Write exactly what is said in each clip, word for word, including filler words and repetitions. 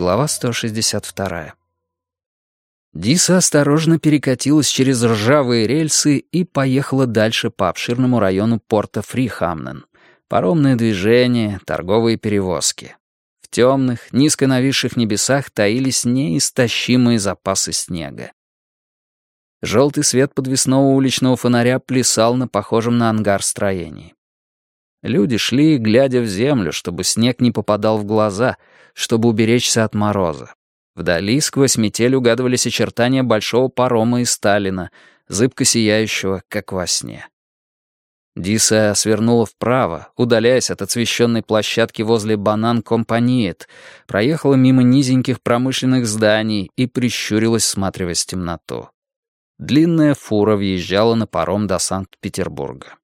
Глава сто шестьдесят два. Диса осторожно перекатилась через ржавые рельсы и поехала дальше по обширному району порта Фрихамнен. Паромное движение, торговые перевозки. В темных, низко нависших небесах таились неистощимые запасы снега. Желтый свет подвесного уличного фонаря плясал на похожем на ангар строении. Люди шли, глядя в землю, чтобы снег не попадал в глаза, чтобы уберечься от мороза. Вдали сквозь метель угадывались очертания большого парома из Сталина, зыбко сияющего, как во сне. Диса свернула вправо, удаляясь от освещенной площадки возле Банан-Компаниет, проехала мимо низеньких промышленных зданий и прищурилась, всматриваясь в темноту. Длинная фура въезжала на паром до Санкт-Петербурга.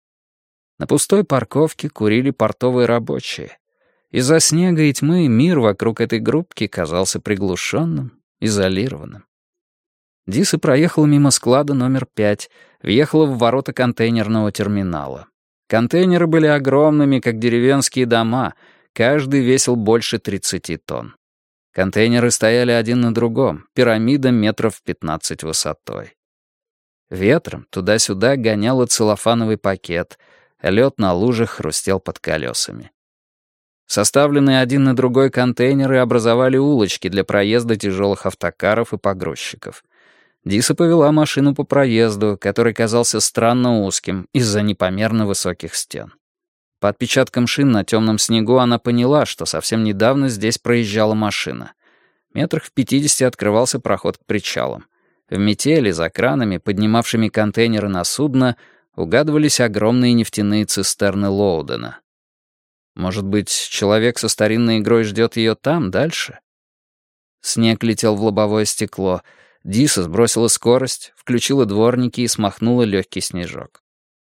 На пустой парковке курили портовые рабочие. Из-за снега и тьмы мир вокруг этой группки казался приглушенным, изолированным. Диса проехала мимо склада номер пять, въехала в ворота контейнерного терминала. Контейнеры были огромными, как деревенские дома, каждый весил больше тридцати тонн. Контейнеры стояли один на другом, пирамида метров пятнадцать высотой. Ветром туда-сюда гоняло целлофановый пакет, лед на лужах хрустел под колесами. Составленные один на другой контейнеры образовали улочки для проезда тяжелых автокаров и погрузчиков. Диса повела машину по проезду, который казался странно узким из-за непомерно высоких стен. По отпечаткам шин на темном снегу она поняла, что совсем недавно здесь проезжала машина. Метрах в пятидесяти открывался проход к причалам. В метели за кранами, поднимавшими контейнеры на судно, угадывались огромные нефтяные цистерны Лоудена. Может быть, человек со старинной игрой ждет ее там, дальше? Снег летел в лобовое стекло. Диса сбросила скорость, включила дворники и смахнула легкий снежок.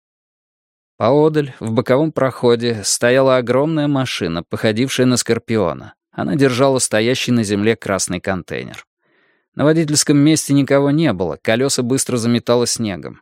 Поодаль, в боковом проходе, стояла огромная машина, походившая на скорпиона. Она держала стоящий на земле красный контейнер. На водительском месте никого не было, колеса быстро заметало снегом.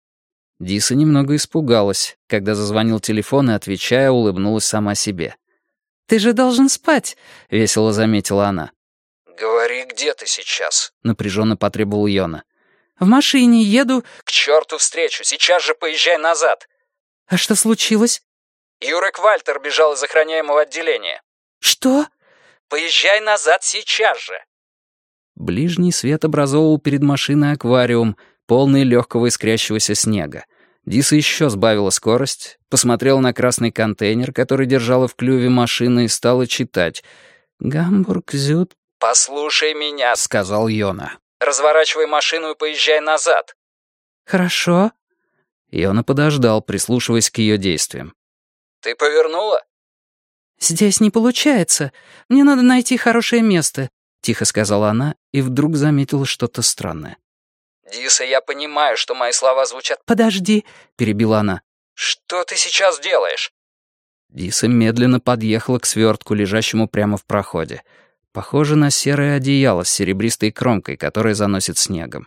Диса немного испугалась, когда зазвонил телефон и, отвечая, улыбнулась сама себе. «Ты же должен спать», — весело заметила она. «Говори, где ты сейчас?» — напряженно потребовал Йона. «В машине еду...» «К черту встречу, сейчас же поезжай назад!» «А что случилось?» «Юрек Вальтер бежал из охраняемого отделения». «Что?» «Поезжай назад сейчас же!» Ближний свет образовывал перед машиной аквариум, полный легкого искрящегося снега. Диса еще сбавила скорость, посмотрела на красный контейнер, который держала в клюве машины, и стала читать. «Гамбург, Зюд...» «Послушай меня», — сказал Йона. «Разворачивай машину и поезжай назад». «Хорошо». Йона подождал, прислушиваясь к ее действиям. «Ты повернула?» «Здесь не получается. Мне надо найти хорошее место», — тихо сказала она и вдруг заметила что-то странное. «Диса, я понимаю, что мои слова звучат...» «Подожди», — перебила она. «Что ты сейчас делаешь?» Диса медленно подъехала к свертку, лежащему прямо в проходе. Похоже на серое одеяло с серебристой кромкой, которое заносит снегом.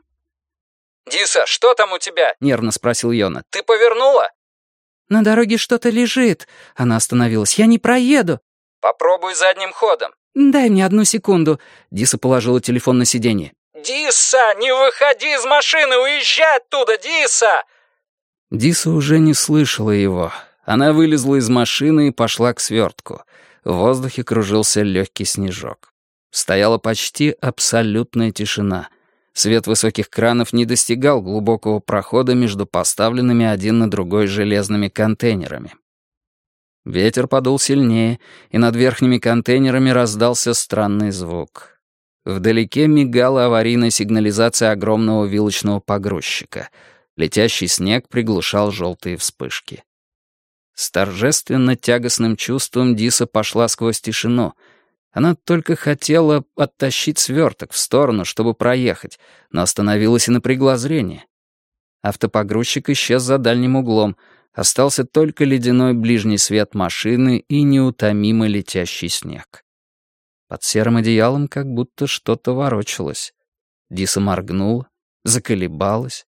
«Диса, что там у тебя?» — нервно спросил Йона. «Ты повернула?» «На дороге что-то лежит». Она остановилась. «Я не проеду». «Попробуй задним ходом». «Дай мне одну секунду». Диса положила телефон на сиденье. «Диса, не выходи из машины, уезжай оттуда, Диса!» Диса уже не слышала его. Она вылезла из машины и пошла к свертку. В воздухе кружился легкий снежок. Стояла почти абсолютная тишина. Свет высоких кранов не достигал глубокого прохода между поставленными один на другой железными контейнерами. Ветер подул сильнее, и над верхними контейнерами раздался странный звук. Вдалеке мигала аварийная сигнализация огромного вилочного погрузчика. Летящий снег приглушал желтые вспышки. С торжественно-тягостным чувством Диса пошла сквозь тишину. Она только хотела оттащить сверток в сторону, чтобы проехать, но остановилась и напрягла зрение. Автопогрузчик исчез за дальним углом, остался только ледяной ближний свет машины и неутомимо летящий снег. Под серым одеялом как будто что-то ворочалось. Диса моргнула, заколебалась.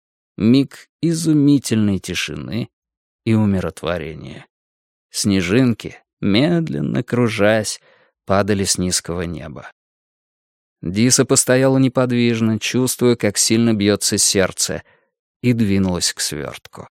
Миг изумительной тишины и умиротворения. Снежинки, медленно кружась, падали с низкого неба. Диса постояла неподвижно, чувствуя, как сильно бьется сердце, и двинулась к свертку.